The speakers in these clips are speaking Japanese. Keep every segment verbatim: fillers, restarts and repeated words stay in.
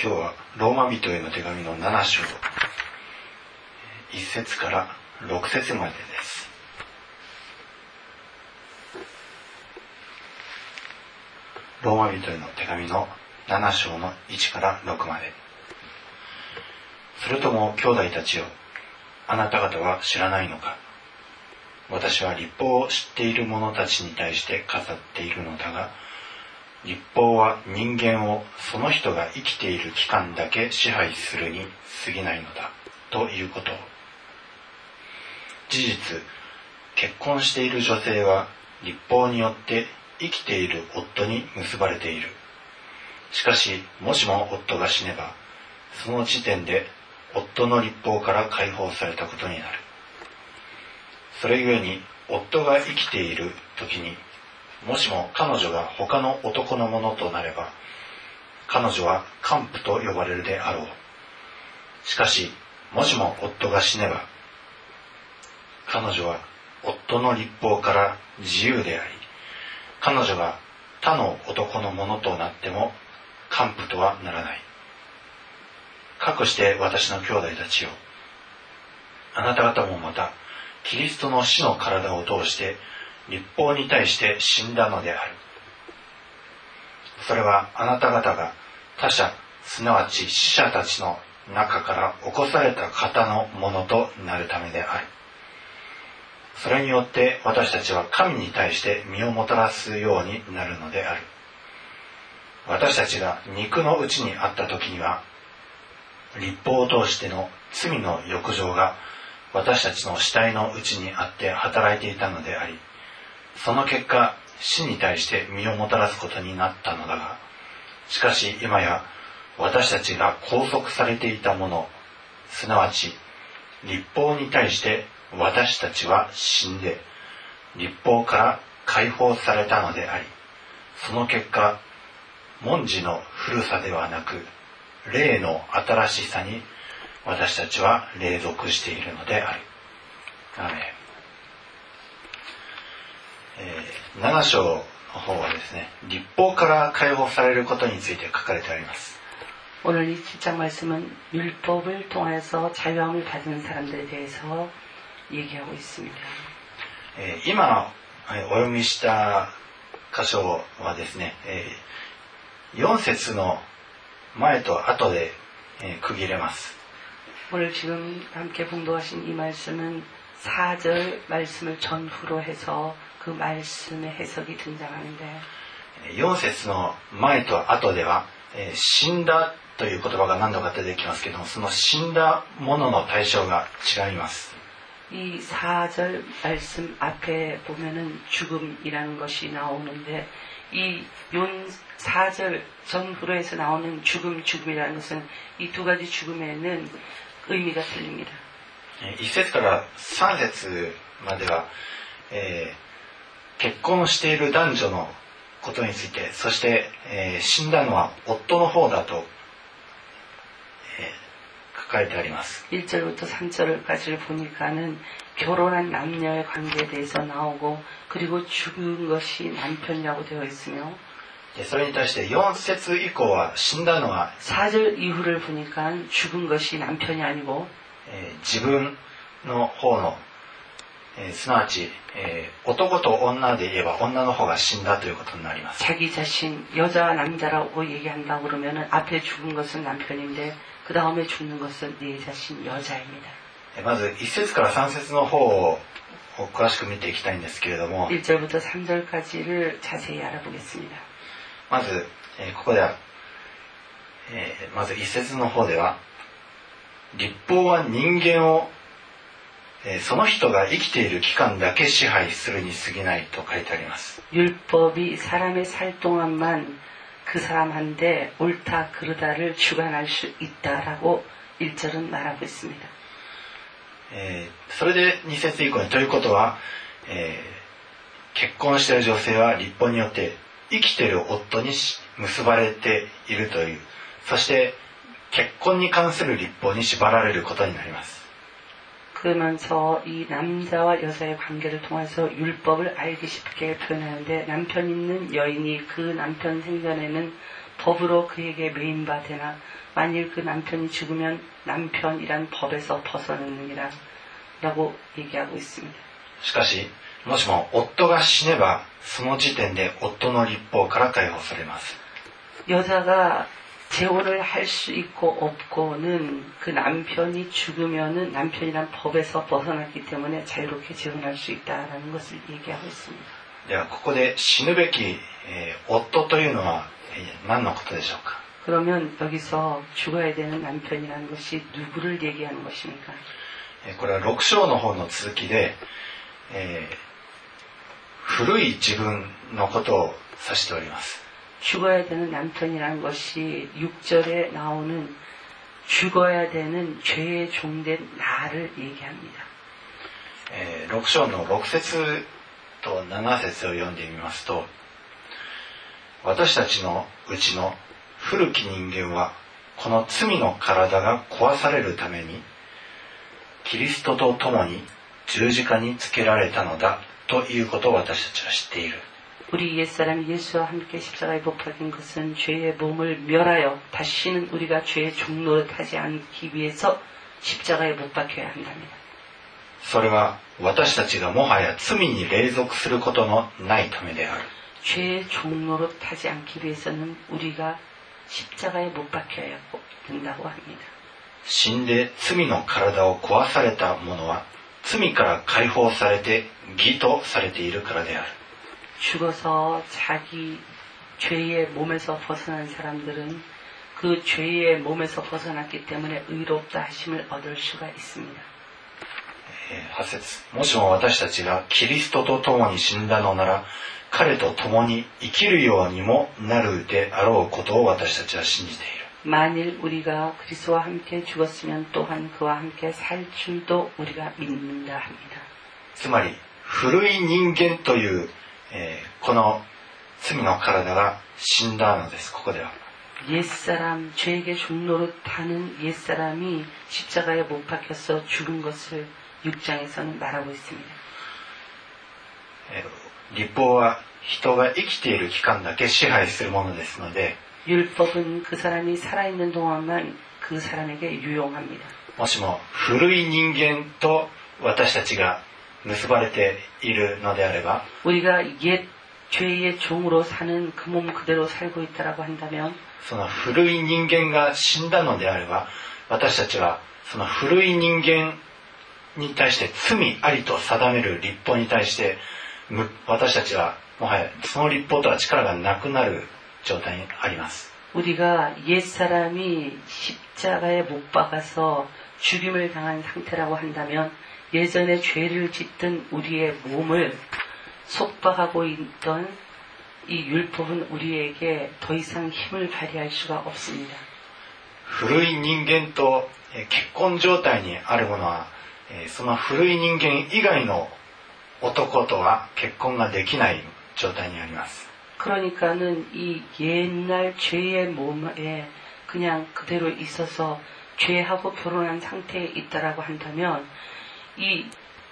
今日はローマ人への手紙のなな章いっ節からろく節までです。ローマ人への手紙のなな章のいちからろくまで。それとも兄弟たちよ、あなた方は知らないのか。私は律法を知っている者たちに対して語っているのだが、律法は人間をその人が生きている期間だけ支配するに過ぎないのだということを。事実、結婚している女性は律法によって生きている夫に結ばれている。しかし、もしも夫が死ねば、その時点で夫の律法から解放されたことになる。それゆえに、夫が生きている時に、もしも彼女が他の男のものとなれば、彼女は姦婦と呼ばれるであろう。しかし、もしも夫が死ねば、彼女は夫の律法から自由であり、彼女が他の男のものとなっても姦婦とはならない。かくして私の兄弟たちよ、あなた方もまたキリストの死の体を通して律法に対して死んだのである。それはあなた方が他者、すなわち死者たちの中から起こされた方のものとなるためである。それによって私たちは神に対して身をもたらすようになるのである。私たちが肉のうちにあった時には、律法を通しての罪の欲情が私たちの死体のうちにあって働いていたのであり、その結果、死に対して身をもたらすことになったのだが、しかし今や私たちが拘束されていたもの、すなわち律法に対して私たちは死んで、律法から解放されたのであり、その結果、文字の古さではなく、霊の新しさに私たちは隷属しているのである。アーメン。えー、なな章の方はですね、律法から解放されることについて書かれてあります。 오늘 이 칠 장 말씀은 율법을 통해서 자유함을 받은 사람들에 대해서 얘기하고 있습니다. えー、今お読みした箇所はですね、えー、よん節の前と後で、えー、区切れます。 오늘 지금 함께 봉독하신 이 말씀은 사 절 말씀을 전후로 해서 그 말씀의 해석이 등장하는데, よん節の前と後では、えー、死んだという言葉が何度か出てきますけども、その死んだものの対象が違います。 이 사 절 말씀 앞에 보면은 죽음이라는 것이 나오는데, 이 사 절 전후로 해서 나오는 죽음, 죽음이라는 것은 이 두 가지 죽음에는 의미가 틀립니다. いち節からさん節までは、えー、結婚している男女のことについて、そして、えー、死んだのは夫の方だと、えー、書かれてあります。 일 절부터 삼 절까지를 보니까는 결혼한 남녀의 관계에 대해서 나오고, 그리고 죽은 것이 남편이라고 되어 있으며, それに対してよん節以降は死んだのは 사 절 이후를 보니까 죽은 것이 남편이 아니고, えー、自分の方の、えー、すなわち、えー、男と女で言えば女の方が死んだということになります。 자기 자신, 여자와 남자라고 얘기한다고 그러면은 앞에 죽은 것은 남편인데 그 다음에 죽는 것은 내 자신 여자입니다. まずいち節からさん節の方を詳しく見ていきたいんですけれども、 일 절부터 삼 절까지를 자세히 알아보겠습니다. まず、えー、ここでは、えー、まずいち節の方では、律法は人間を、えー、その人が生きている期間だけ支配するに過ぎないと書いてあります。 율법이 사람의 살 동안만 그 사람한테 옳다 그르다를 주관할 수 있다라고 일 절은 말하고 있습니다. えー、それでに節以降に、ということは、えー、結婚している女性は律法によって生きている夫に結ばれているという、そして結婚に関する律法に縛られることになります。 그러면서 이 남자와 여자의 관계를 통해서 율법을 알기 쉽게 표현하는데, 남편 있는 여인이 그 남편 생전에는 법으로 그에게 매인바 되나 만일 그 남편이 죽으면 남편이란 법에서 벗어나느니라 라고 얘기하고 있습니다. しかし、もしも夫が死ねば、その時点で夫の立法から解放されます。 여자가 재혼을 할 수 있고 없고는 그 남편이 죽으면은 남편이란 법에서 벗어났기 때문에 자유롭게 재혼할 수 있다라는 것을 얘기하고 있습니다. では、ここで死ぬべき、えー、夫というのは、えー、何のことでしょうか。 그러면 여기서 죽어야 되는 남편이라는 것이 누구를 얘기하는 것입니까? これはろく章の方の続きで、えー、古い自分のことを指しております。 죽어야 되는 남편이라는 것이 육 절에 나오는 죽어야 되는 죄의 종된 나를 얘기합니다. えー、ろく章のろく節となな節を読んでみますと、私たちのうちの古き人間はこの罪の体が壊されるためにキリストと共に十字架につけられたのだということを私たちは知っている。 우리 옛사람 예수와 함께 십자가에 못 박힌 것은 죄의 몸을 멸하여 다시는 우리가 죄의 종노릇 하지 않기 위해서 십자가에 못 박혀야 한답니다. それは私たちがもはや罪に隷属することのないためである。 죄의 종노릇 하지 않기 위해서는 우리가 십자가에 못 박혀야 된다고 합니다. 死んで罪の体を壊された者は罪から解放されて義とされているからである。 죽어서 자기 죄의 몸에서 벗어난 사람들은 그 죄의 몸에서 벗어났기 때문에 의롭다 하심을 얻을 수가 있습니다. はち節、もしも私たちがキリストと共に死んだのなら彼と共に生きるようにもなるであろうことを私たちは信じている。 만일 우리가 그리스도와 함께 죽었으면 또한 그와 함께 살 줄도 우리가 믿는다 합니다. つまり古い人間という、えー、この罪の体が死んだのです。ここでは 옛사람, 죄에게 종노릇하는 옛사람이 십자가에 못 박혀서 죽은 것을 육 장에서는 말하고 있습니다. えー、律法は人が生きている期間だけ支配するものですので 율법은 그 사람이 살아있는 동안만 그 사람에게 유용합니다. もしも古い人間と私たちが結ばれているのであれば 우리가 옛 죄의 종으로 사는 그 몸 그대로 살고 있다라고 한다면 その古い人間が死んだのであれば私たちはその古い人間に対して罪ありと定める律法に対して私たちはもはやその律法とは力がなくなる状態にあります。 우리가 옛사람이 십자가에 못 박아서 죽임을 당한 상태라고 한다면 예전에 죄를 짓던 우리의 몸을 속박하고 있던 이 율법은 우리에게 더 이상 힘을 발휘할 수가 없습니다. 古い人間と結婚状態にあるものはその古い人間以外の男とは結婚ができない状態にあります。 그러니까는 이 옛날 죄의 몸에 그냥 그대로 있어서 죄하고 결혼한 상태에 있다라고 한다면 이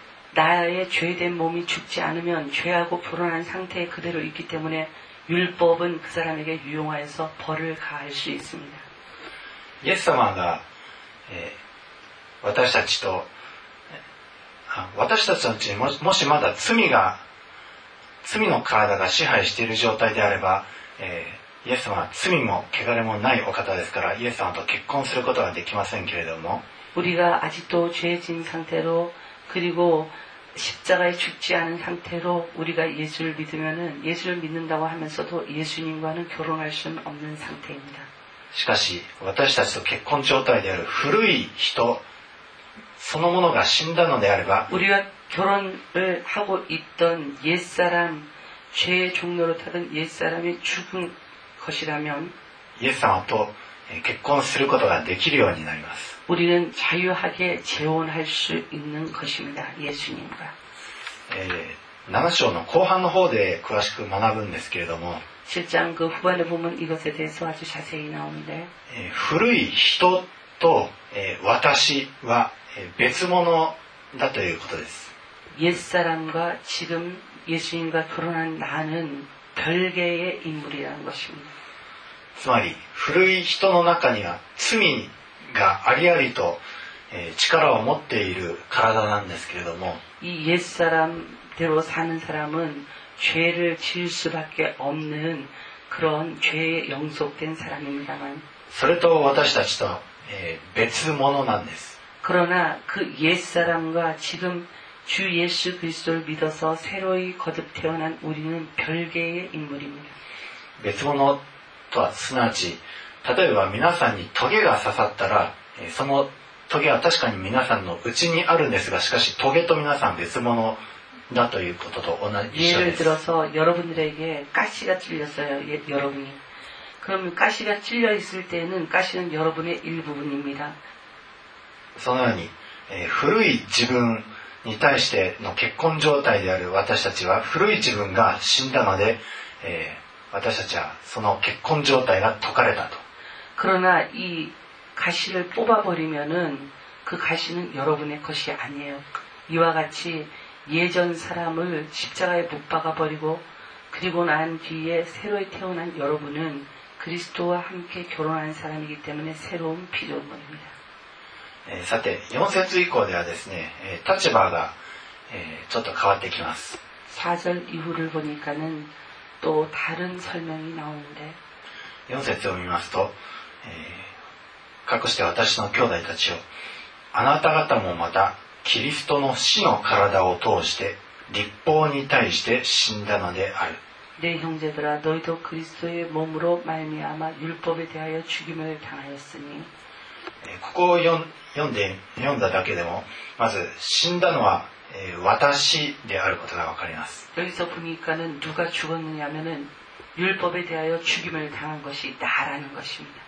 나의 죄된 몸이 죽지 않으면 죄하고 결혼한 상태에 그대로 있기 때문에 율법은 그 사람에게 유용하여서 벌을 가할 수 있습니다. イエス様が、えー、私たちと私たちのうちに も, もしまだ罪が罪の体が支配している状態であれば、えー、イエス様は罪も汚れもないお方ですからイエス様と結婚することはできませんけれども 우리가 아직도 죄진 상태로 그리고 십자가에 죽지 않은 상태로 우리가 예수를 믿으면은 예수를 믿는다고 하면서도 예수님과는 결혼할 수는 없는 상태입니다. しかし私たちと結婚状態である古い人そのものが死んだのであれば 우리가 결혼을 하고 있던 옛사람, 죄의 종로를 타던 옛사람이 죽은 것이라면 イエス様と結婚することができるようになります。 우리는 자유하게 재혼할 수 있는 것입니다. 예수님과. えー、なな章の後半の方で詳しく学ぶんですけれども 실장 그 후반에 보면 이것에 대해서 아주 자세히 나오는데 えー、古い人と、えー、私は別物だということです。 옛사람과 지금 예수님과 결혼한 나는 별개의 인물이라는 것입니다. つまり古い人の中には罪がありありと、えー、力を持っている体なんですけれども、 이 옛사람대로 사는 사람은 죄를 지을 수밖에 없는 그런 죄에 영속된 사람입니다만, それと私たちと、えー、別物なんです。 그러나 그 옛사람과 지금 주 예수 그리스도를 믿어서 새로이 거듭 태어난 우리는 별개의 인물입니다. 別物とはすなわち、例えば皆さんにトゲが刺さったら、えー、そのトゲは確かに皆さんの内にあるんですが、しかしトゲと皆さん別物だということと同じ一緒 예를 です。 들어서 여러분들에게 가시가 찔렸어요. 예, 여러분이. 그러면 가시가 찔려 있을 때는 가시는 여러분의 일부분입니다. そのように、えー、古い自分に対しての結婚状態である私たちは、古い自分が死んだので、えー、私たちはその結婚状態が解かれたと。 그러나 이 가시를 뽑아버리면은 그 가시는 여러분의 것이 아니에요. 이와 같이 예전 사람을 십자가에 못 박아버리고 그리고 난 뒤에 새로이 태어난 여러분은 그리스도와 함께 결혼한 사람이기 때문에 새로운 피조물입니다. えー、さてよん節以降ではですね、えー、立場が、えー、ちょっと変わってきます。 사 절 이후를 보니까는 또 다른 설명이 나오는데, よん節を見ますと、えー、かくして私の兄弟たちよ、あなた方もまたキリストの死の体を通して律法に対して死んだのである。 내 형제들아 너희도 그리스도의 몸으로 말미암아 율법에 대하여 죽임을 당하였으니. ここを読んで読んだだけでもまず死んだのは私であることがわかります。 여기서 보니까는 누가 죽었느냐면은 율법에 대하여 죽임을 당한 것이 나라는 것입니다.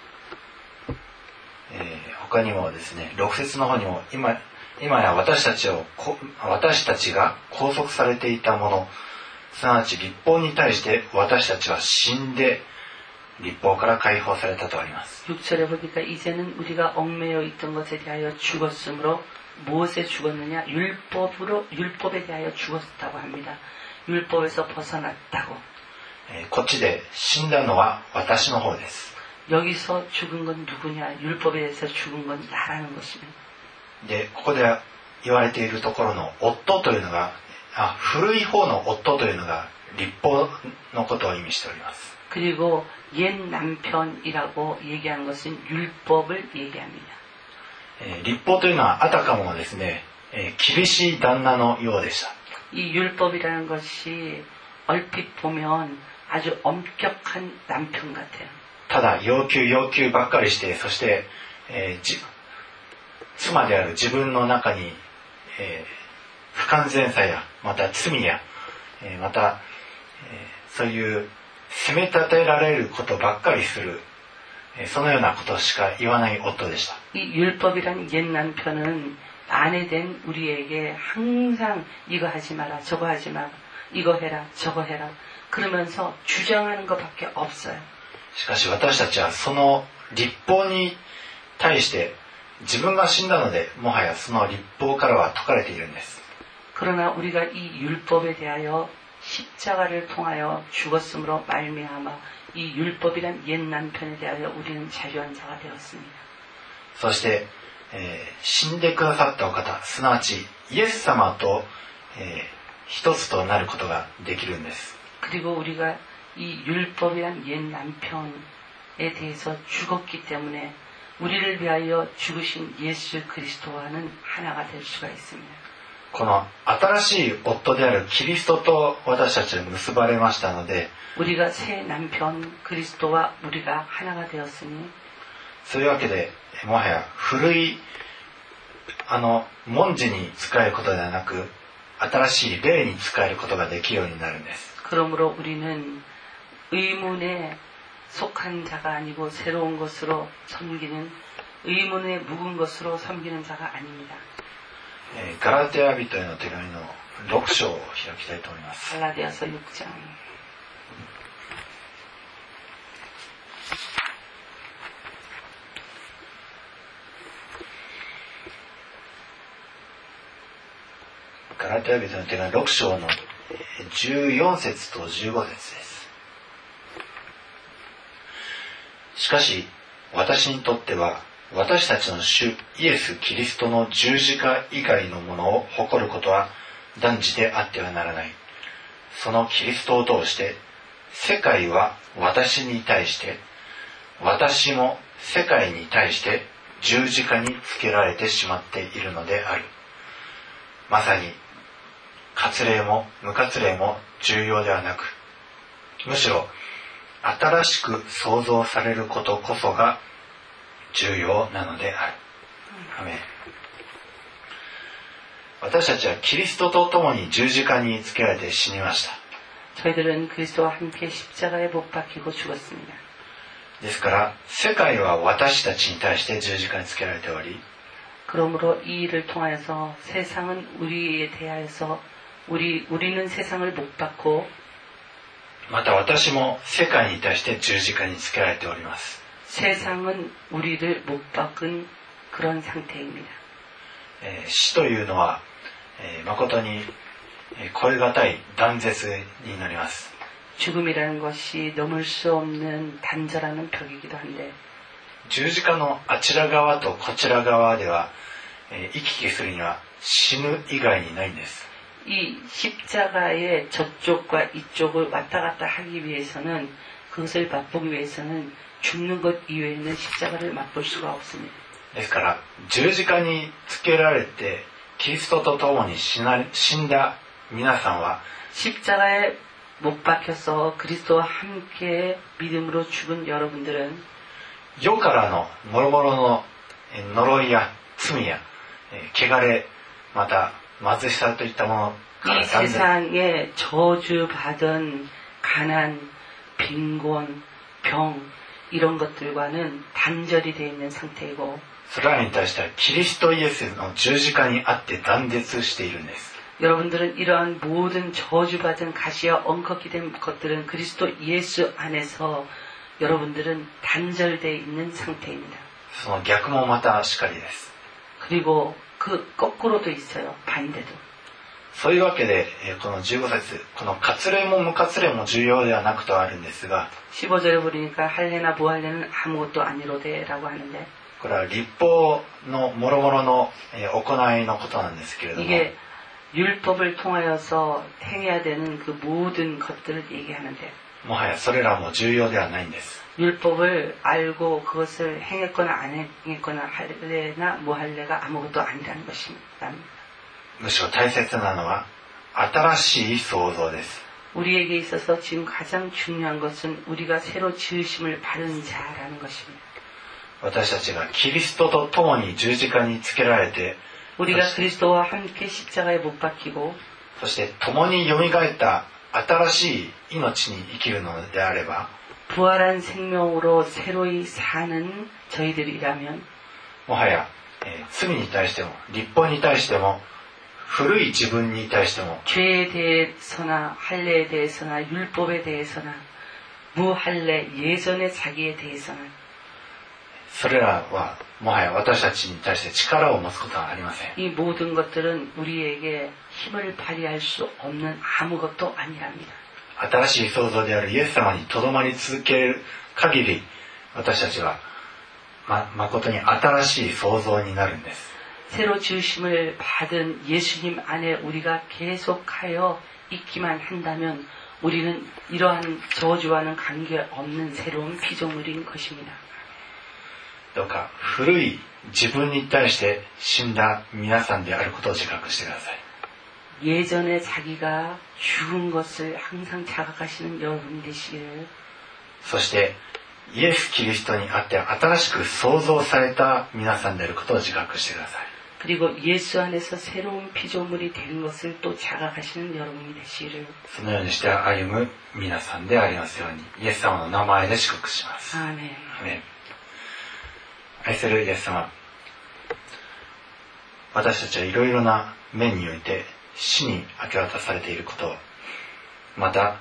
他にもですね、ろく節の方にも 今, 今や私たちを私たちが拘束されていたもの、すなわち律法に対して私たちは死んで律法から解放されたとあります。 육 절에 보니까 이제는 우리가 얽매여 있던 것에 대하여 죽었으므로 무엇에 죽었느냐? 율법으로 율법에 대하여 죽었다고 합니다. 율법에서 벗어났다고. こっちで死んだのは私の方です。 여기서 죽은 건 누구냐? 율법에 대해서 죽은 건 나라는 것입니다. で、ここで言われているところの夫というのが、あ、古い方の夫というのが律法のことを意味しております。 그리고 옛 남편이라고 얘기한 것은 율법을 얘기합니다. 律法というのはあたかもですね、厳しい旦那のようでした。 이 율법이라는 것이 얼핏 보면 아주 엄격한 남편 같아요. ただ要求要求ばっかりして、そして、えー、じ妻である自分の中に、えー、不完全さやまた罪や、えー、また、えー、そういう責め立てられることばっかりする、えー、そのようなことしか言わない夫でした。 이 율법이란 옛 남편은 아내된 우리에게 항상 이거 하지 마라, 저거 하지 마라, 이거 해라, 저거 해라 그러면서 주장하는 것밖에 없어요. しかし私たちはその律法に対して自分が死んだので、もはやその律法からは解かれているんです。 그러나 우리가 이 율법에 대하여 십자가를 통하여 죽었으므로 말미암아 이 율법이란 옛 남편에 대하여 우리는 자유한 자가 되었습니다. そして、えー、死んでくださったお方、すなわちイエス様と、えー、一つとなることができるんです。 그리고 우리가 이 율법이란 옛 남편에 대해서 죽었기 때문에 우리를 위하여 죽으신 예수 그리스도와는 하나가 될 수가 있습니다. この新しい夫であるキリストと私たちは結ばれましたので、 우리가 새 남편 그리스도와 우리가 하나가 되었으니, そういうわけでもはや古いあの文字に仕えることではなく、新しい霊に仕えることができるようになるんです。 그러므로 우리는 의문에 속한 자가 아니고 새로운 것으로 섬기는, 의문에 묵은 것으로 섬기는 자가 아닙니다. ガラテヤ人への手紙のろく章を開きたいと思います。 갈라디아서 육 장. ガラテヤ人の手紙ろく章のじゅうよん節とじゅうご節です。 かし私にとっては私たちの主イエス・キリストの十字架以外のものを誇ることは断じてあってはならない。そのキリストを通して世界は私に対して、私も世界に対して十字架につけられてしまっているのである。まさに割礼も無割礼も重要ではなく、むしろ新しく創造されることこそが重要なのである。アメン。私たちはキリストと共に十字架につけられて死にました。 저희들은 그리스도와 함께 십자가에 못 박히고 죽었습니다. ですから世界は私たちに対して十字架につけられており、 그러므로 이 일을 통하여서 세상은 우리에 대하여서 우리 우리는 세상을 못 박고, また私も世界に対して十字架につけられております。 세상은 우리를 못 박은 그런 상태입니다. えー、死というのは、えー、誠に超え難い断絶になります。 죽음이라는 것이 넘을 수 없는 단절하는 벽이기도 한데, 十字架のあちら側とこちら側では、えー、行き来するには死ぬ以外にないんです。 이 십자가의 저쪽과 이쪽을 왔다 갔다 하기 위해서는, 그것을 맛보기 위해서는 죽는 것 이외에는 십자가를 맛볼 수가 없습니다. ですから十字架につけられてキリストと共に死な死んだ皆さんは、 십자가에 못 박혀서 그리스도와 함께 믿음으로 죽은 여러분들은 世からの諸々の呪いや罪や汚れ、また貧しさといったものか 이 ら断絶、 세상에 저주받은 가난, 빈곤, 병 이런 것들과는 단절이 되어 있는 상태이고, それらに対してはキリストイエスの十字架にあって断絶しているんです。 여러분들은 이러한 모든 저주받은 가시와 엉컥이 된 것들은 그리스도 예수 안에서 여러분들은 단절되어 있는 상태입니다. その逆もまたしかりです。 그리고 그 거꾸로도 있어요. 반대도. そういうわけでこのじゅうご節、この割礼も無割礼も重要ではなくとあるんですが、 십오 절에 보니까 할례나 무할례는 아무것도 아니로되라고 하는데, これは律法の諸々の行いのことなんですけれども、 이게 율법을 통하여서 행해야 되는 그 모든 것들을 얘기하는데, もはやそれらも重要ではないんです。 율법을 알고 그것을 행했거나 안 행했거나 할례나 무할례가 아무것도 아니라는 것입니다. むしろ大切なのは新しい創造です。 우리에게 있어서 지금 가장 중요한 것은 우리가 새로 지으심을 받은 자라는 것입니다. 私たちがキリストと共に十字架につけられて、 우리가 그리스도와 함께 십자가에 못 박히고, そして共によみがえった新しい命に生きるのであれば、 부활한 생명으로 새로이 사는 저희들이라면, もはや、えー、罪に対しても律法に対しても古い自分に対しても、 죄에 대해서나 할례에 대해서나 율법에 대해서나 무할례 예전의 자기에 대해서나, それらはもはや私たちに対して力を持つことはありません。 이 모든 것들은 우리에게 힘을 발휘할 수 없는 아무것도 아니랍니다. 新しい創造であるイエス様にとどまり続ける限り、私たちはま、誠に新しい創造になるんです。 새로 지으심을 받은 예수님 안에 우리가 계속하여 있기만 한다면 우리는 이러한 저주와는 관계없는 새로운 피조물인 것입니다. どうか古い自分に対して死んだ皆さんであることを自覚してください。 예전에 자기가 죽은 것을 항상 자각하시는 여러분이 되시기를, そしてイエス・キリストにあって新しく創造された皆さんであることを自覚してください。 그리고 예수 안에서 새로운 피조물이 된 것을 또 자각하시는 여러분이 되시기를, そのようにして歩む皆さんでありますように、イエス様の名前で祝福します。 아멘. アメン。愛するイエス様、私たちはいろいろな面において死に明け渡されていることを、また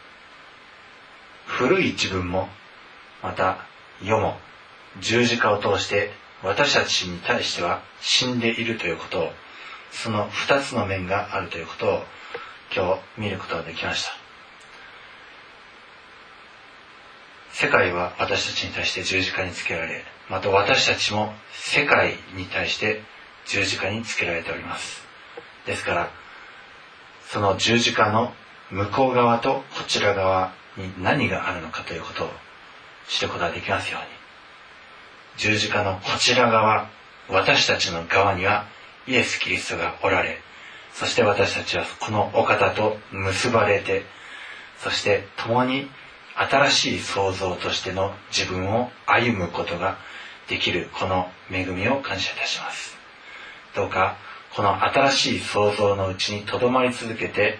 古い自分もまた世も十字架を通して私たちに対しては死んでいるということを、その二つの面があるということを今日見ることができました。 世界は私たちに対して十字架につけられ、また私たちも世界に対して十字架につけられております。ですから、その十字架の向こう側とこちら側に何があるのかということを知ることができますように。十字架のこちら側、私たちの側にはイエス・キリストがおられ、そして私たちはこのお方と結ばれて、そして共に新しい創造としての自分を歩むことができるこの恵みを感謝いたします。どうかこの新しい創造のうちにとどまり続けて、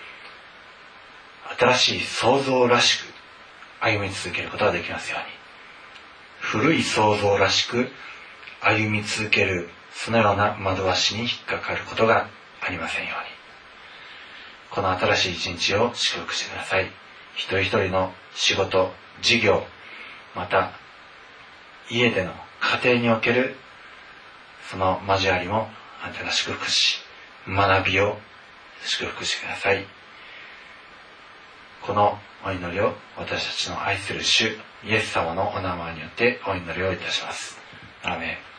新しい創造らしく歩み続けることができますように。古い創造らしく歩み続けるそのような惑わしに引っかかることがありませんように。この新しい一日を祝福してください。一人一人の仕事、事業、また家での家庭におけるその交わりもあなたが祝福し、学びを祝福してください。このお祈りを私たちの愛する主イエス様のお名前によってお祈りをいたします。アーメン。